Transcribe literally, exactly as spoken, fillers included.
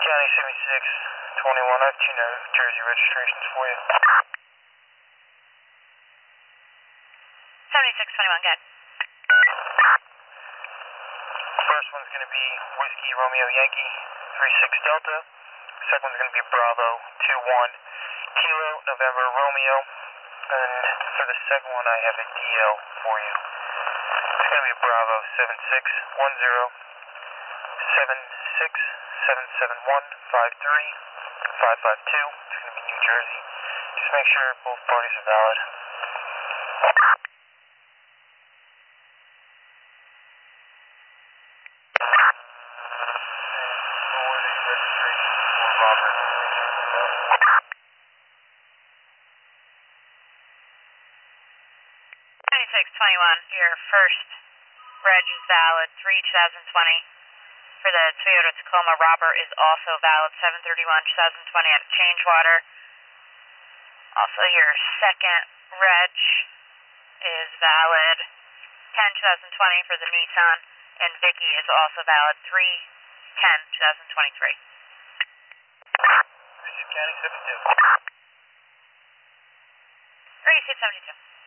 County seventy-six twenty-one, I have two New Jersey registrations for you. seventy-six twenty-one, good. First one's going to be Whiskey Romeo Yankee three six Delta. Second one's going to be Bravo two one Kilo November Romeo. And for the second one, I have a D L for you. It's going to be Bravo seven six one zero seven six seven seven one five three five five two. It's going to be New Jersey. Just make sure both parties are valid. seventy-six twenty-one, your first reg is valid, three twenty twenty. For the Toyota Tacoma, Robert is also valid, seven thirty-one twenty twenty at Changewater. Also, your second reg is valid, ten twenty twenty for the Nissan, and Vicky is also valid, three ten twenty twenty-three. Receive County seventy-two. Receive seventy-two.